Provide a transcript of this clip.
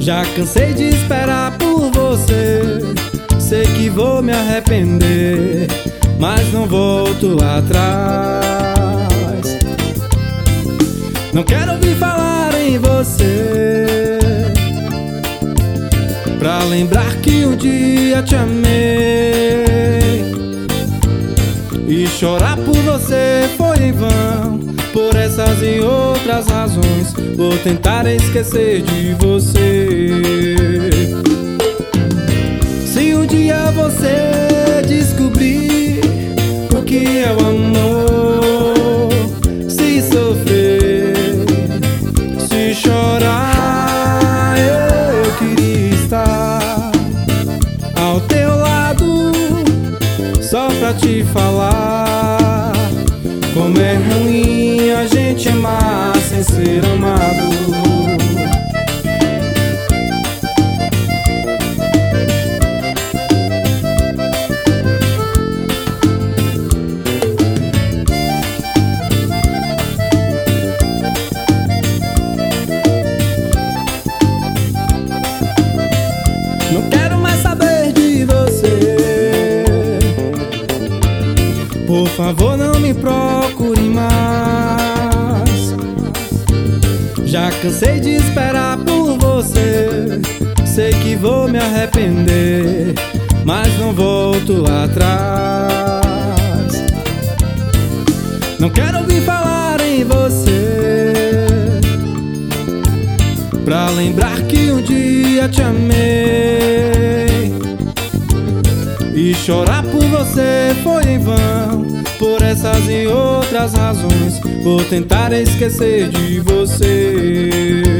Já cansei de esperar por você. Sei que vou me arrepender, mas não volto atrás. Não quero ouvir falar em você, pra lembrar que um dia te amei. E chorar por você foi em vão. Por essas e outras razões, vou tentar esquecer de você. Se um dia você descobrir o que é o amor, se sofrer, se chorar, eu queria estar ao teu lado, só pra te falar como é ruim a gente amar sem ser amado. Não quero mais saber de você, por favor não me procure mais. Já cansei de esperar por você. Sei que vou me arrepender, mas não volto atrás. Não quero ouvir falar em você, pra lembrar que um dia te amei. E chorar por você foi em vão. Por essas e outras razões, vou tentar esquecer de você.